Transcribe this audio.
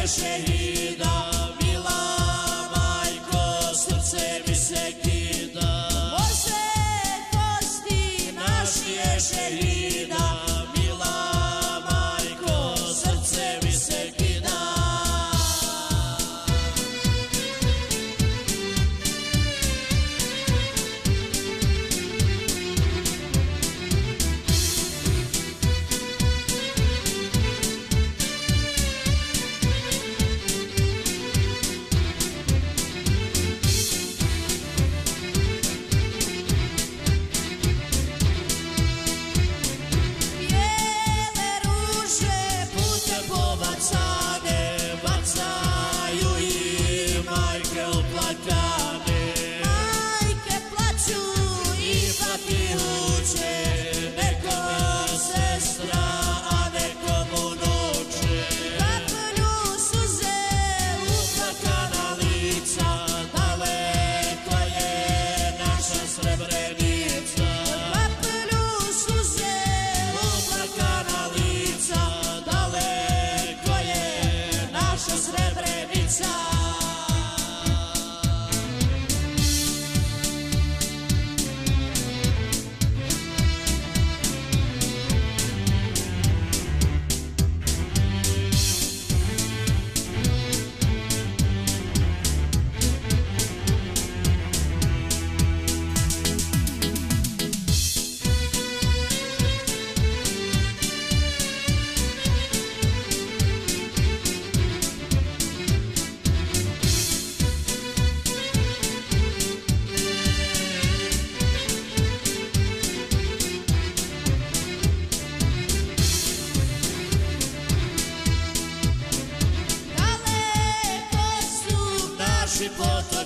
je šehida, mila majko, srce mi se kida. Bože, kosti Naš je šehida, mila majko, srce mi se kida. bijele ruže Putem pobacane, bacaju i majke uplakane. majke plaću I pati uče, neko sestra, a neko unuče. kaplju suze Uplakana lica, daleko je naša Srebrenica. kaplju suze Uplakana lica, daleko je naša Srebrenica. daleko su Naši potomci